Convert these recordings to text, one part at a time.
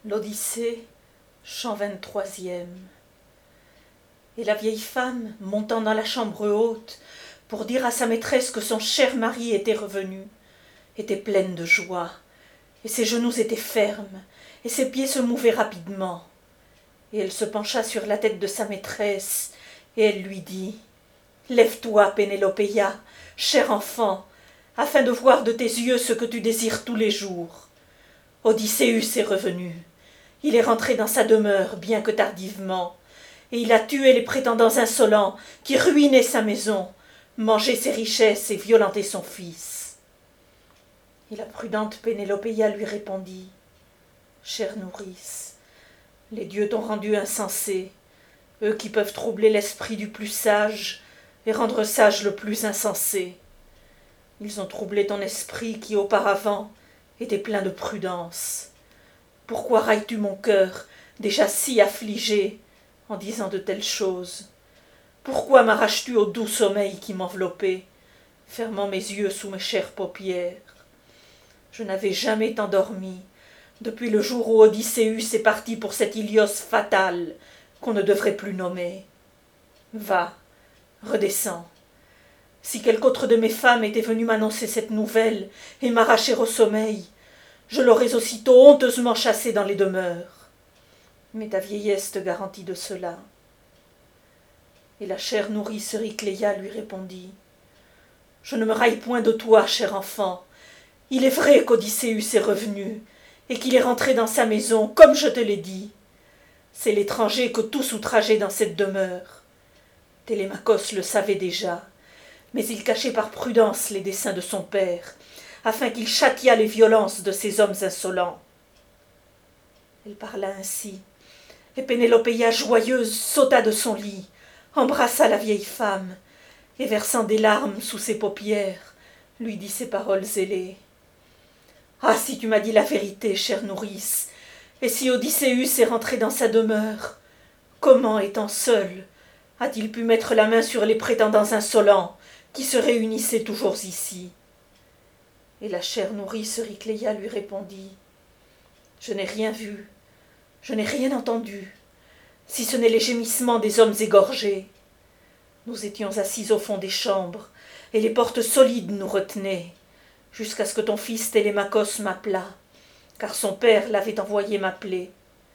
L'Odyssée, chant 23e. Et la vieille femme, montant dans la chambre haute, pour dire à sa maîtresse que son cher mari était revenu, était pleine de joie, et ses genoux étaient fermes, et ses pieds se mouvaient rapidement. Et elle se pencha sur la tête de sa maîtresse, et elle lui dit « Lève-toi, Pénélopeia, cher enfant, afin de voir de tes yeux ce que tu désires tous les jours. Odysseus est revenu. Il est rentré dans sa demeure, bien que tardivement, et il a tué les prétendants insolents qui ruinaient sa maison, mangé ses richesses et violenté son fils. » Et la prudente Pénélopeia lui répondit « Chère nourrice, les dieux t'ont rendu insensé, eux qui peuvent troubler l'esprit du plus sage et rendre sage le plus insensé. Ils ont troublé ton esprit qui auparavant était plein de prudence. Pourquoi railles-tu mon cœur, déjà si affligé, en disant de telles choses? Pourquoi m'arraches-tu au doux sommeil qui m'enveloppait, fermant mes yeux sous mes chères paupières? Je n'avais jamais tant dormi, depuis le jour où Odysseus est parti pour cet Ilios fatal, qu'on ne devrait plus nommer. Va, redescends. Si quelque autre de mes femmes était venue m'annoncer cette nouvelle et m'arracher au sommeil, je l'aurais aussitôt honteusement chassée dans les demeures. Mais ta vieillesse te garantit de cela. » Et la chère nourrice Eurycléia lui répondit « Je ne me raille point de toi, cher enfant. Il est vrai qu'Odysseus est revenu, et qu'il est rentré dans sa maison, comme je te l'ai dit. C'est l'étranger que tous outrageaient dans cette demeure. Télémaque le savait déjà, mais il cachait par prudence les desseins de son père, afin qu'il châtiât les violences de ces hommes insolents. » Elle parla ainsi, et Pénélopeia joyeuse sauta de son lit, embrassa la vieille femme, et versant des larmes sous ses paupières, lui dit ces paroles ailées. « Ah, si tu m'as dit la vérité, chère nourrice, et si Odysseus est rentré dans sa demeure, comment, étant seul, a-t-il pu mettre la main sur les prétendants insolents qui se réunissaient toujours ici? » Et la chère nourrice Eurycléia lui répondit « Je n'ai rien vu, je n'ai rien entendu, si ce n'est les gémissements des hommes égorgés. Nous étions assis au fond des chambres, et les portes solides nous retenaient, jusqu'à ce que ton fils Télémaque m'appelât, car son père l'avait envoyé m'appeler.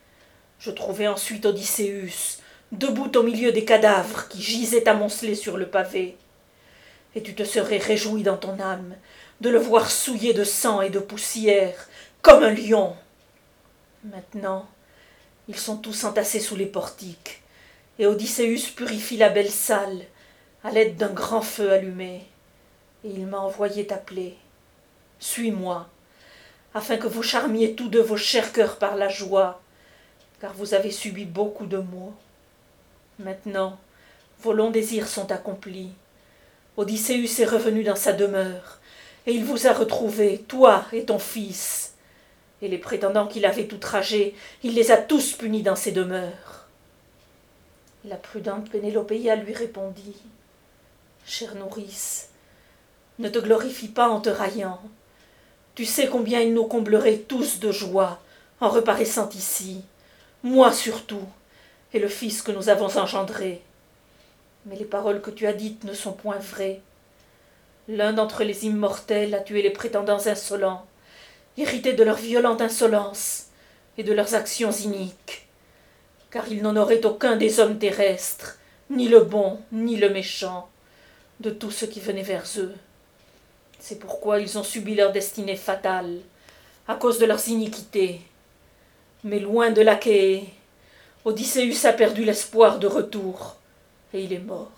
Je trouvai ensuite Odysseus, debout au milieu des cadavres qui gisaient amoncelés sur le pavé. Et tu te serais réjoui dans ton âme de le voir souillé de sang et de poussière, comme un lion. Maintenant, ils sont tous entassés sous les portiques, et Odysseus purifie la belle salle à l'aide d'un grand feu allumé, et il m'a envoyé t'appeler. Suis-moi, afin que vous charmiez tous deux vos chers cœurs par la joie, car vous avez subi beaucoup de maux. Maintenant, vos longs désirs sont accomplis. Odysseus est revenu dans sa demeure, et il vous a retrouvés, toi et ton fils. Et les prétendants qu'il avait outragés, il les a tous punis dans ses demeures. » Et la prudente Pénélopeia lui répondit « Chère nourrice, ne te glorifie pas en te raillant. Tu sais combien il nous comblerait tous de joie en reparaissant ici, moi surtout, et le fils que nous avons engendré. Mais les paroles que tu as dites ne sont point vraies. L'un d'entre les immortels a tué les prétendants insolents, irrités de leur violente insolence et de leurs actions iniques, car il n'en aurait aucun des hommes terrestres, ni le bon, ni le méchant, de tout ce qui venait vers eux. C'est pourquoi ils ont subi leur destinée fatale, à cause de leurs iniquités. Mais loin de l'Achéée, Odysseus a perdu l'espoir de retour, et il est mort. »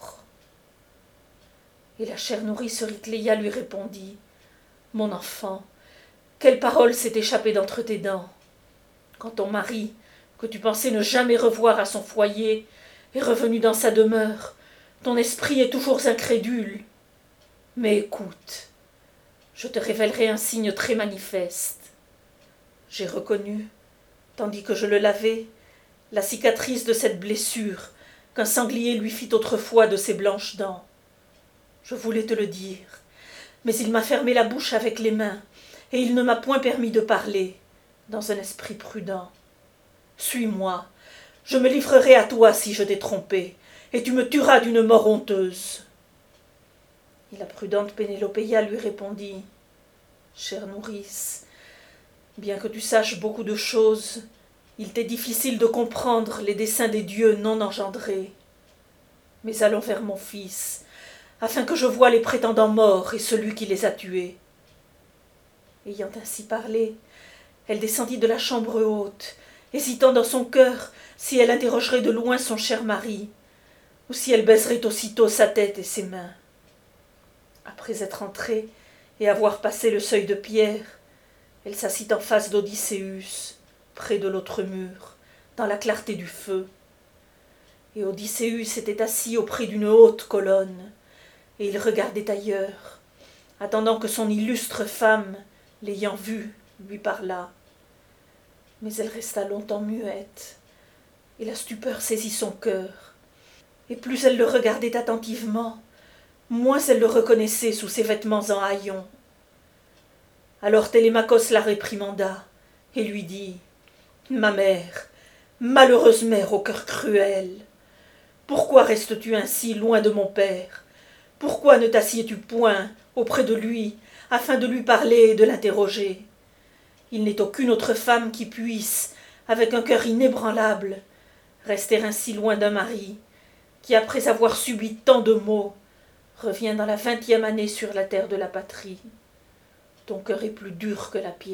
Et la chère nourrice Eurycléia lui répondit « Mon enfant, quelle parole s'est échappée d'entre tes dents? Quand ton mari, que tu pensais ne jamais revoir à son foyer, est revenu dans sa demeure, ton esprit est toujours incrédule. Mais écoute, je te révélerai un signe très manifeste. J'ai reconnu, tandis que je le lavais, la cicatrice de cette blessure qu'un sanglier lui fit autrefois de ses blanches dents. Je voulais te le dire, mais il m'a fermé la bouche avec les mains, et il ne m'a point permis de parler, dans un esprit prudent. Suis-moi. Je me livrerai à toi si je t'ai trompé, et tu me tueras d'une mort honteuse. » Et la prudente Pénélopéia lui répondit: « Chère nourrice, bien que tu saches beaucoup de choses, il t'est difficile de comprendre les desseins des dieux non engendrés. Mais allons vers mon fils, afin que je voie les prétendants morts et celui qui les a tués. » Ayant ainsi parlé, elle descendit de la chambre haute, hésitant dans son cœur si elle interrogerait de loin son cher mari, ou si elle baiserait aussitôt sa tête et ses mains. Après être entrée et avoir passé le seuil de pierre, elle s'assit en face d'Odysseus, près de l'autre mur, dans la clarté du feu. Et Odysseus était assis auprès d'une haute colonne, et il regardait ailleurs, attendant que son illustre femme, l'ayant vu, lui parlât. Mais elle resta longtemps muette, et la stupeur saisit son cœur. Et plus elle le regardait attentivement, moins elle le reconnaissait sous ses vêtements en haillons. Alors Télémaque la réprimanda, et lui dit: « Ma mère, malheureuse mère au cœur cruel, pourquoi restes-tu ainsi loin de mon père? Pourquoi ne t'assieds-tu point auprès de lui, afin de lui parler et de l'interroger? Il n'est aucune autre femme qui puisse, avec un cœur inébranlable, rester ainsi loin d'un mari, qui, après avoir subi tant de maux, revient dans la 20e année sur la terre de la patrie. Ton cœur est plus dur que la pierre. »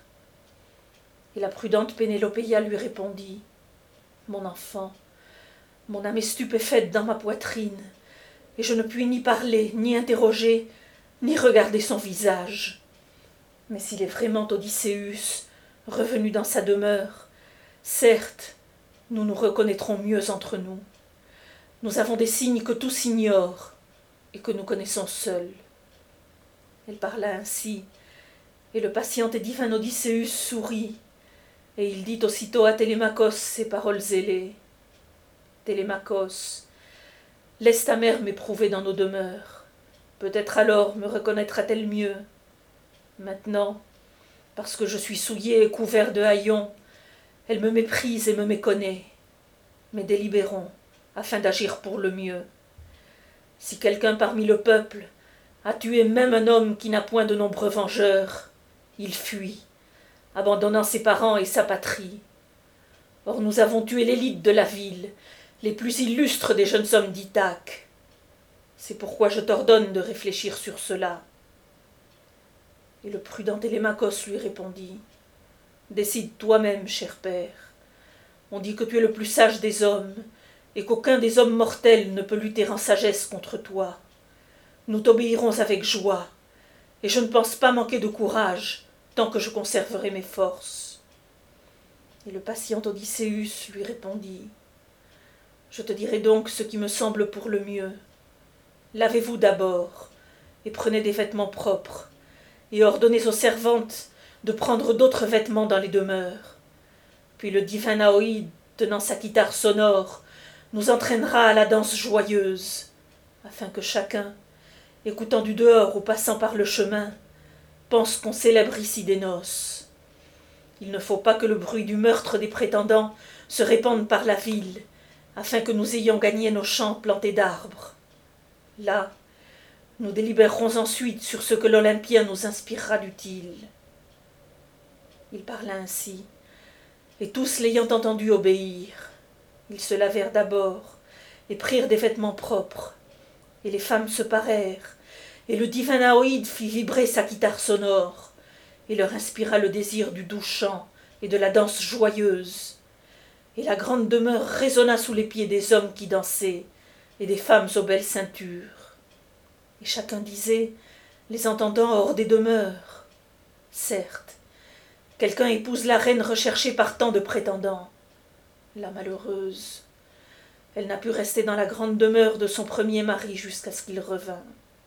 Et la prudente Pénélopéia lui répondit: « Mon enfant, mon âme est stupéfaite dans ma poitrine, et je ne puis ni parler, ni interroger, ni regarder son visage. Mais s'il est vraiment Odysseus, revenu dans sa demeure, certes, nous nous reconnaîtrons mieux entre nous. Nous avons des signes que tous ignorent, et que nous connaissons seuls. » Elle parla ainsi, et le patient et divin Odysseus sourit, et il dit aussitôt à Télémaque ces paroles ailées: « Télémaque, laisse ta mère m'éprouver dans nos demeures. Peut-être alors me reconnaîtra-t-elle mieux. Maintenant, parce que je suis souillé et couvert de haillons, elle me méprise et me méconnaît. Mais délibérons, afin d'agir pour le mieux. Si quelqu'un parmi le peuple a tué même un homme qui n'a point de nombreux vengeurs, il fuit, abandonnant ses parents et sa patrie. Or nous avons tué l'élite de la ville, les plus illustres des jeunes hommes d'Ithaque. C'est pourquoi je t'ordonne de réfléchir sur cela. » Et le prudent Télémaque lui répondit: « Décide toi-même, cher père. On dit que tu es le plus sage des hommes, et qu'aucun des hommes mortels ne peut lutter en sagesse contre toi. Nous t'obéirons avec joie, et je ne pense pas manquer de courage tant que je conserverai mes forces. » Et le patient Odysseus lui répondit: « Je te dirai donc ce qui me semble pour le mieux. Lavez-vous d'abord, et prenez des vêtements propres, et ordonnez aux servantes de prendre d'autres vêtements dans les demeures. Puis le divin Aoïde, tenant sa guitare sonore, nous entraînera à la danse joyeuse, afin que chacun, écoutant du dehors ou passant par le chemin, pense qu'on célèbre ici des noces. Il ne faut pas que le bruit du meurtre des prétendants se répande par la ville, afin que nous ayons gagné nos champs plantés d'arbres. Là, nous délibérerons ensuite sur ce que l'Olympien nous inspirera d'utile. » Il parla ainsi, et tous l'ayant entendu obéirent. Ils se lavèrent d'abord, et prirent des vêtements propres, et les femmes se parèrent, et le divin Aoïde fit vibrer sa guitare sonore, et leur inspira le désir du doux chant et de la danse joyeuse. Et la grande demeure résonna sous les pieds des hommes qui dansaient, et des femmes aux belles ceintures. Et chacun disait, les entendant hors des demeures: « Certes, quelqu'un épouse la reine recherchée par tant de prétendants. La malheureuse, elle n'a pu rester dans la grande demeure de son premier mari jusqu'à ce qu'il revînt. »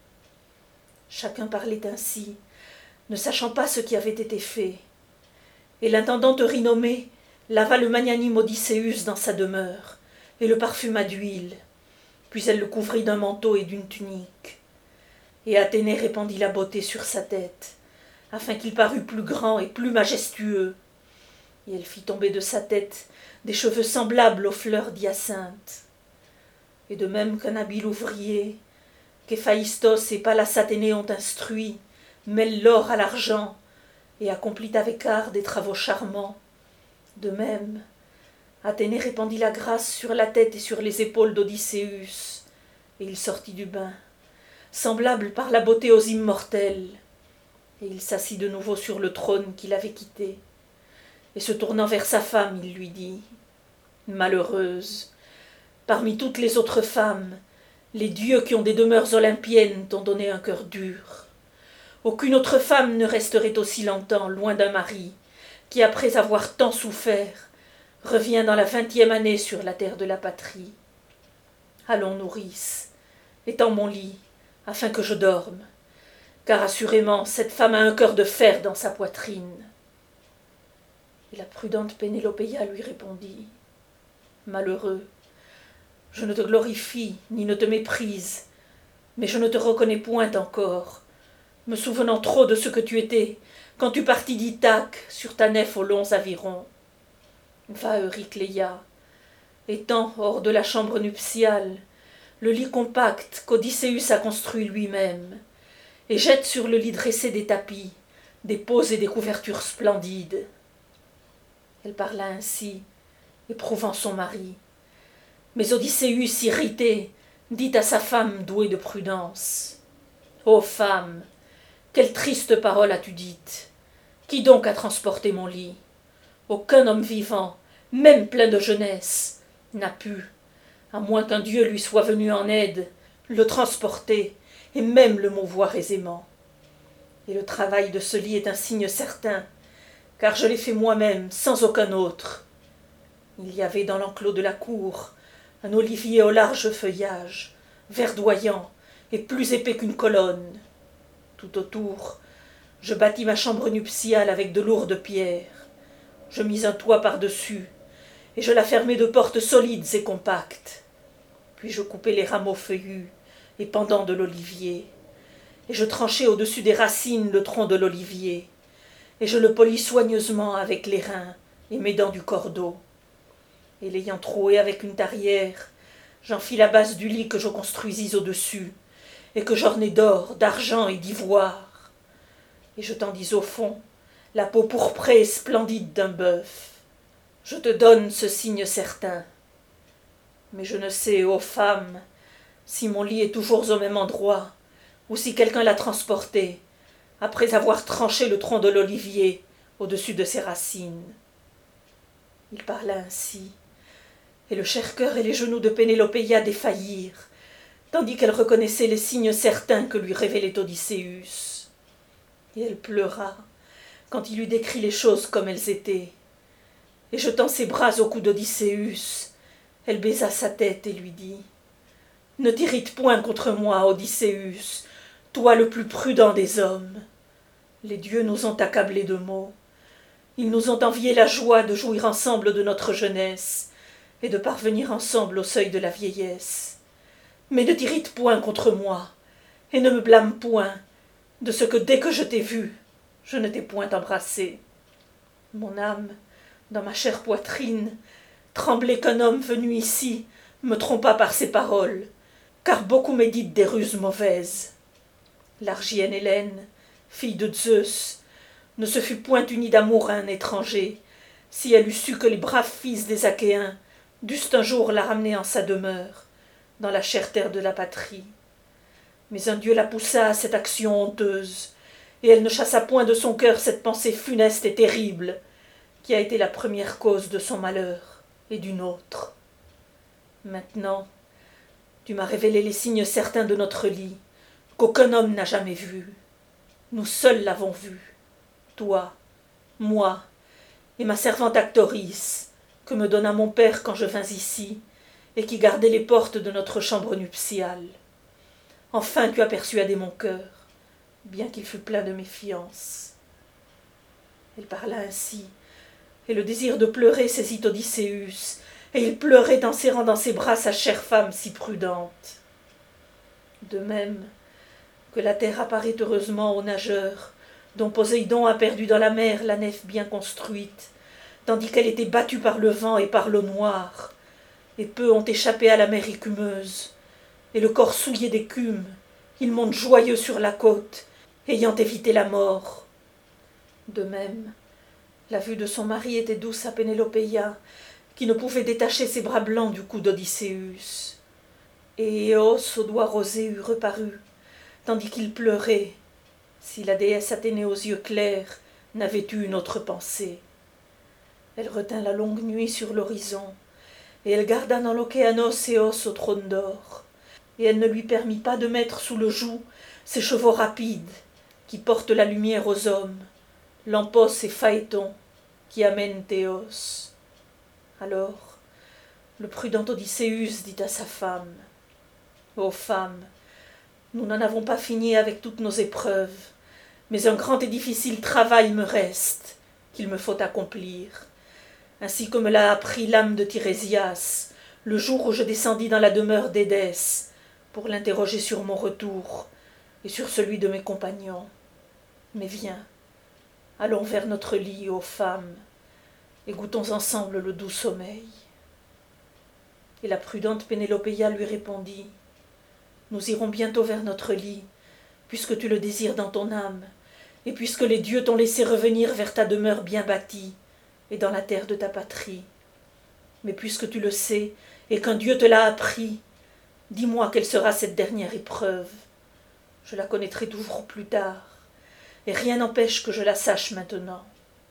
Chacun parlait ainsi, ne sachant pas ce qui avait été fait. Et l'intendante Eurynomée lava le magnanime Odysseus dans sa demeure, et le parfuma d'huile, puis elle le couvrit d'un manteau et d'une tunique. Et Athénée répandit la beauté sur sa tête, afin qu'il parût plus grand et plus majestueux. et elle fit tomber de sa tête des cheveux semblables aux fleurs d'hyacinthe. Et de même qu'un habile ouvrier, qu'Héphaïstos et Pallas Athénée ont instruit, mêle l'or à l'argent et accomplit avec art des travaux charmants, de même, Athénée répandit la grâce sur la tête et sur les épaules d'Odysseus, et il sortit du bain, semblable par la beauté aux immortels, et il s'assit de nouveau sur le trône qu'il avait quitté, et se tournant vers sa femme, il lui dit « Malheureuse, parmi toutes les autres femmes, les dieux qui ont des demeures olympiennes t'ont donné un cœur dur. Aucune autre femme ne resterait aussi longtemps loin d'un mari, qui, après avoir tant souffert, revient dans la 20e année sur la terre de la patrie. Allons, nourrice, étends mon lit, afin que je dorme, car assurément cette femme a un cœur de fer dans sa poitrine. » Et la prudente Pénélopéia lui répondit « Malheureux, je ne te glorifie ni ne te méprise, mais je ne te reconnais point encore, me souvenant trop de ce que tu étais quand tu partis d'Ithaque sur ta nef aux longs avirons. Va, Eurycléia, étends hors de la chambre nuptiale le lit compact qu'Odysseus a construit lui-même, et jette sur le lit dressé des tapis, des peaux et des couvertures splendides. » Elle parla ainsi, éprouvant son mari. Mais Odysseus, irrité, dit à sa femme douée de prudence « Ô femme, quelle triste parole as-tu dite? Qui donc a transporté mon lit? Aucun homme vivant, même plein de jeunesse, n'a pu, à moins qu'un dieu lui soit venu en aide, le transporter et même le mouvoir aisément. Et le travail de ce lit est un signe certain, car je l'ai fait moi-même, sans aucun autre. Il y avait dans l'enclos de la cour un olivier au large feuillage, verdoyant et plus épais qu'une colonne. Tout autour, je bâtis ma chambre nuptiale avec de lourdes pierres. Je mis un toit par-dessus, et je la fermai de portes solides et compactes. Puis je coupai les rameaux feuillus et pendants de l'olivier, et je tranchai au-dessus des racines le tronc de l'olivier, et je le polis soigneusement avec les reins et mes dents du cordeau. Et l'ayant troué avec une tarière, j'en fis la base du lit que je construisis au-dessus, et que j'ornai d'or, d'argent et d'ivoire. Et je tendis au fond la peau pourprée et splendide d'un bœuf. Je te donne ce signe certain. Mais je ne sais, ô femme, si mon lit est toujours au même endroit, ou si quelqu'un l'a transporté, après avoir tranché le tronc de l'olivier au-dessus de ses racines. » Il parla ainsi, et le cher cœur et les genoux de Pénélopéia défaillirent, tandis qu'elle reconnaissait les signes certains que lui révélait Odysseus. Et elle pleura quand il eut décrit les choses comme elles étaient. Et jetant ses bras au cou d'Odysseus, elle baisa sa tête et lui dit « Ne t'irrite point contre moi, Odysseus, toi le plus prudent des hommes. Les dieux nous ont accablés de maux. Ils nous ont envié la joie de jouir ensemble de notre jeunesse et de parvenir ensemble au seuil de la vieillesse. Mais ne t'irrite point contre moi, et ne me blâme point de ce que dès que je t'ai vu, je ne t'ai point embrassé. Mon âme, dans ma chère poitrine, tremblait qu'un homme venu ici me trompât par ses paroles, car beaucoup méditent des ruses mauvaises. L'Argienne Hélène, fille de Zeus, ne se fût point unie d'amour à un étranger, si elle eût su que les braves fils des Achéens dussent un jour la ramener en sa demeure, dans la chère terre de la patrie. Mais un dieu la poussa à cette action honteuse, et elle ne chassa point de son cœur cette pensée funeste et terrible, qui a été la première cause de son malheur et du nôtre. Maintenant, tu m'as révélé les signes certains de notre lit, qu'aucun homme n'a jamais vus. Nous seuls l'avons vu, toi, moi, et ma servante Actoris, que me donna mon père quand je vins ici, et qui gardait les portes de notre chambre nuptiale. Enfin tu as persuadé mon cœur, bien qu'il fût plein de méfiance. » Elle parla ainsi, et le désir de pleurer saisit Odysseus, et il pleurait en serrant dans ses bras sa chère femme si prudente. De même que la terre apparaît heureusement aux nageurs, dont Poséidon a perdu dans la mer la nef bien construite, tandis qu'elle était battue par le vent et par l'eau noire, et peu ont échappé à la mer écumeuse, et le corps souillé d'écume, ils montent joyeux sur la côte, ayant évité la mort. De même, la vue de son mari était douce à Pénélopéia, qui ne pouvait détacher ses bras blancs du cou d'Odysseus. Et Éos aux doigts rosés eût reparu, tandis qu'il pleurait, si la déesse Athénée aux yeux clairs n'avait eu une autre pensée. Elle retint la longue nuit sur l'horizon, et elle garda dans l'Océanos Éos au trône d'or, et elle ne lui permit pas de mettre sous le joug ses chevaux rapides, qui portent la lumière aux hommes, Lampos et Phaéton, qui amènent Théos. Alors, le prudent Odysseus dit à sa femme, « Ô femme, nous n'en avons pas fini avec toutes nos épreuves, mais un grand et difficile travail me reste, qu'il me faut accomplir, ainsi que me l'a appris l'âme de Tirésias, le jour où je descendis dans la demeure d'Édès, pour l'interroger sur mon retour et sur celui de mes compagnons. Mais viens, allons vers notre lit, ô femme, et goûtons ensemble le doux sommeil. » Et la prudente Pénélopéia lui répondit, « Nous irons bientôt vers notre lit, puisque tu le désires dans ton âme, et puisque les dieux t'ont laissé revenir vers ta demeure bien bâtie, et dans la terre de ta patrie. Mais puisque tu le sais, et qu'un dieu te l'a appris, dis-moi quelle sera cette dernière épreuve. Je la connaîtrai toujours plus tard, et rien n'empêche que je la sache maintenant. »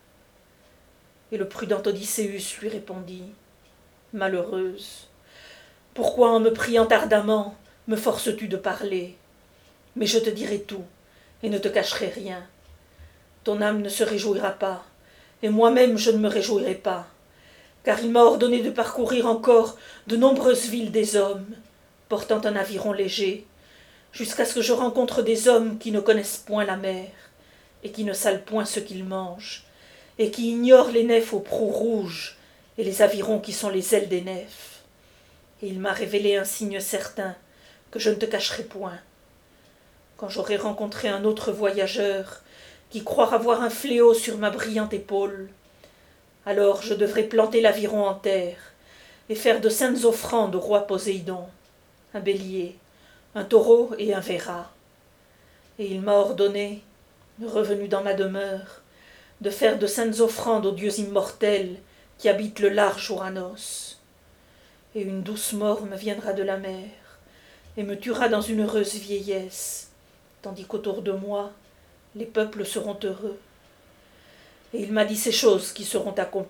Et le prudent Odysseus lui répondit, « Malheureuse, pourquoi en me priant ardemment me forces-tu de parler? Mais je te dirai tout, et ne te cacherai rien. Ton âme ne se réjouira pas, et moi-même je ne me réjouirai pas, car il m'a ordonné de parcourir encore de nombreuses villes des hommes, portant un aviron léger, jusqu'à ce que je rencontre des hommes qui ne connaissent point la mer, et qui ne salent point ce qu'ils mangent, et qui ignorent les nefs aux proues rouges, et les avirons qui sont les ailes des nefs. Et il m'a révélé un signe certain, que je ne te cacherai point. Quand j'aurai rencontré un autre voyageur, qui croira voir un fléau sur ma brillante épaule, alors je devrai planter l'aviron en terre, et faire de saintes offrandes au roi Poséidon, un bélier, un taureau et un verra. Et il m'a ordonné, revenu dans ma demeure, de faire de saintes offrandes aux dieux immortels qui habitent le large Ouranos. Et une douce mort me viendra de la mer, et me tuera dans une heureuse vieillesse, tandis qu'autour de moi, les peuples seront heureux. Et il m'a dit ces choses qui seront accomplies. »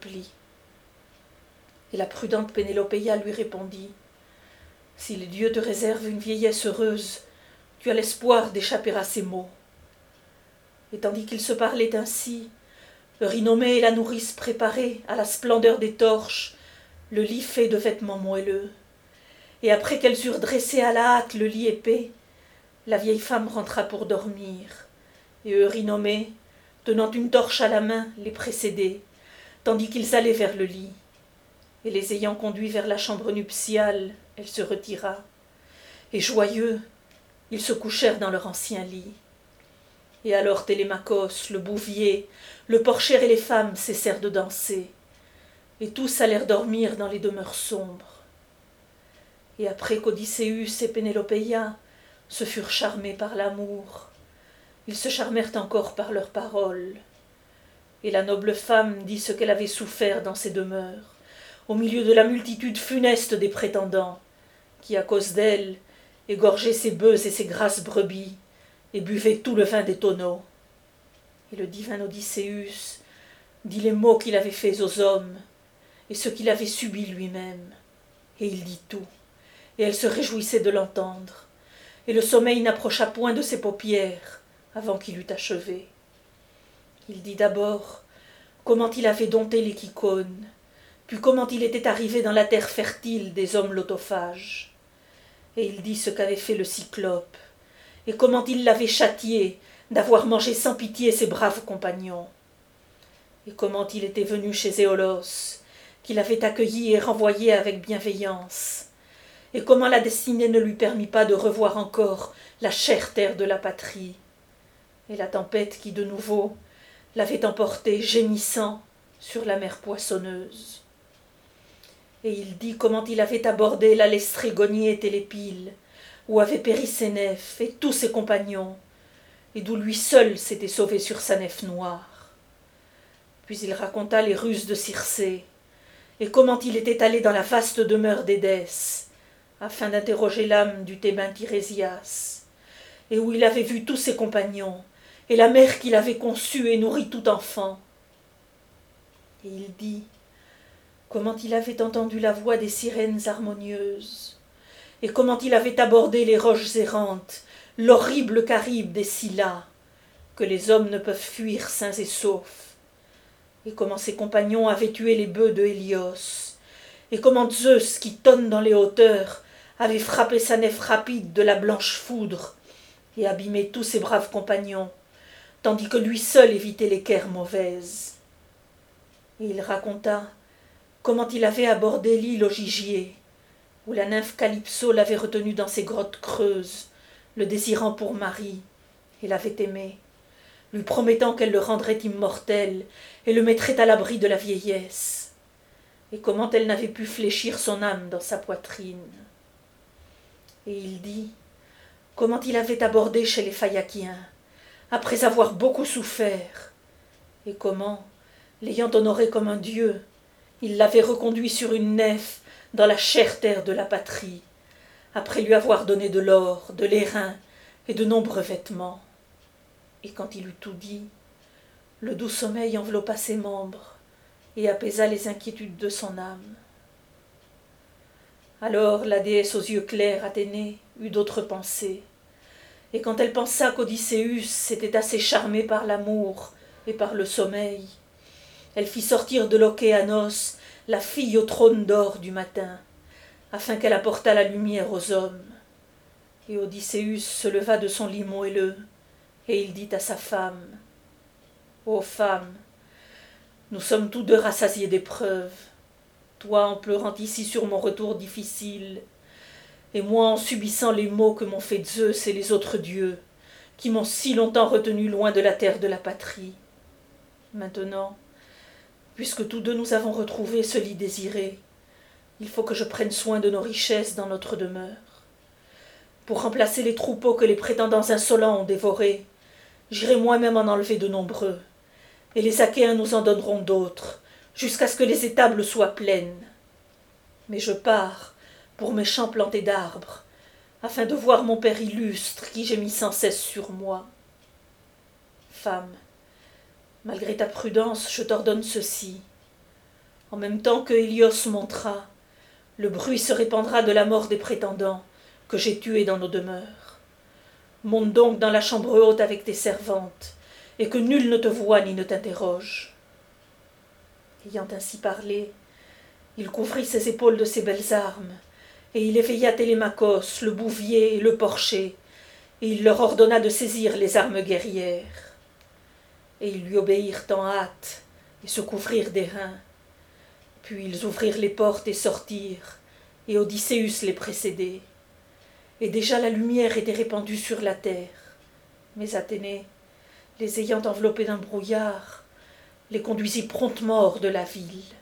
Et la prudente Pénélopéia lui répondit, « Si les dieux te réservent une vieillesse heureuse, tu as l'espoir d'échapper à ces maux. » Et tandis qu'ils se parlaient ainsi, Eurynomée et la nourrice préparaient, à la splendeur des torches, le lit fait de vêtements moelleux. Et après qu'elles eurent dressé à la hâte le lit épais, la vieille femme rentra pour dormir, et Eurynomée, tenant une torche à la main, les précédait, tandis qu'ils allaient vers le lit. Et les ayant conduits vers la chambre nuptiale, elle se retira, et joyeux, ils se couchèrent dans leur ancien lit. Et alors Télémakhos, le bouvier, le porcher et les femmes cessèrent de danser, et tous allèrent dormir dans les demeures sombres. Et après qu'Odysseus et Pénélopéia se furent charmés par l'amour, ils se charmèrent encore par leurs paroles. Et la noble femme dit ce qu'elle avait souffert dans ces demeures, au milieu de la multitude funeste des prétendants, qui, à cause d'elle, égorgeaient ses bœufs et ses grasses brebis, et buvaient tout le vin des tonneaux. Et le divin Odysseus dit les maux qu'il avait faits aux hommes, et ce qu'il avait subi lui-même. Et il dit tout, et elle se réjouissait de l'entendre, et le sommeil n'approcha point de ses paupières avant qu'il eût achevé. Il dit d'abord comment il avait dompté les Kycônes, puis comment il était arrivé dans la terre fertile des hommes lotophages. Et il dit ce qu'avait fait le Cyclope, et comment il l'avait châtié d'avoir mangé sans pitié ses braves compagnons. Et comment il était venu chez Éolos, qu'il avait accueilli et renvoyé avec bienveillance, et comment la destinée ne lui permit pas de revoir encore la chère terre de la patrie, et la tempête qui de nouveau l'avait emporté gémissant sur la mer poissonneuse. Et il dit comment il avait abordé la Lestrégonie et Télépile, où avaient péri ses nefs et tous ses compagnons, et d'où lui seul s'était sauvé sur sa nef noire. Puis il raconta les ruses de Circé, et comment il était allé dans la vaste demeure d'Édès, afin d'interroger l'âme du Thébain Tirésias, et où il avait vu tous ses compagnons, et la mère qu'il avait conçue et nourrie tout enfant. Et il dit comment il avait entendu la voix des sirènes harmonieuses, et comment il avait abordé les roches errantes, l'horrible Caribe des Scylla, que les hommes ne peuvent fuir sains et saufs, et comment ses compagnons avaient tué les bœufs de Hélios, et comment Zeus, qui tonne dans les hauteurs, avait frappé sa nef rapide de la blanche foudre, et abîmé tous ses braves compagnons, tandis que lui seul évitait les guerres mauvaises. Et il raconta comment il avait abordé l'île aux gigiers, où la nymphe Calypso l'avait retenu dans ses grottes creuses, le désirant pour mari, et l'avait aimé, lui promettant qu'elle le rendrait immortel et le mettrait à l'abri de la vieillesse, et comment elle n'avait pu fléchir son âme dans sa poitrine. Et il dit comment il avait abordé chez les Phaïaciens, après avoir beaucoup souffert, et comment, l'ayant honoré comme un dieu, il l'avait reconduit sur une nef dans la chère terre de la patrie, après lui avoir donné de l'or, de l'airain et de nombreux vêtements. Et quand il eut tout dit, le doux sommeil enveloppa ses membres et apaisa les inquiétudes de son âme. Alors la déesse aux yeux clairs, Athénée, eut d'autres pensées, et quand elle pensa qu'Odysseus s'était assez charmé par l'amour et par le sommeil, elle fit sortir de l'Océanos la fille au trône d'or du matin, afin qu'elle apportât la lumière aux hommes. Et Odysseus se leva de son lit moelleux, et il dit à sa femme, « Ô femme, nous sommes tous deux rassasiés d'épreuves, toi en pleurant ici sur mon retour difficile, et moi en subissant les maux que m'ont fait Zeus et les autres dieux, qui m'ont si longtemps retenu loin de la terre de la patrie. Maintenant, puisque tous deux nous avons retrouvé ce lit désiré, il faut que je prenne soin de nos richesses dans notre demeure. Pour remplacer les troupeaux que les prétendants insolents ont dévorés, j'irai moi-même en enlever de nombreux, et les Achéens nous en donneront d'autres, jusqu'à ce que les étables soient pleines. Mais je pars pour mes champs plantés d'arbres, afin de voir mon père illustre qui gémit sans cesse sur moi. Femme, malgré ta prudence, je t'ordonne ceci. En même temps que Hélios montera, le bruit se répandra de la mort des prétendants que j'ai tués dans nos demeures. Monte donc dans la chambre haute avec tes servantes, et que nul ne te voie ni ne t'interroge. » Ayant ainsi parlé, il couvrit ses épaules de ses belles armes, et il éveilla Télémakhos, le bouvier et le porcher, et il leur ordonna de saisir les armes guerrières. Et ils lui obéirent en hâte, et se couvrirent d'airain. Puis ils ouvrirent les portes et sortirent, et Odysseus les précédait. Et déjà la lumière était répandue sur la terre. Mais Athénée, les ayant enveloppés d'un brouillard, les conduisit promptement hors de la ville.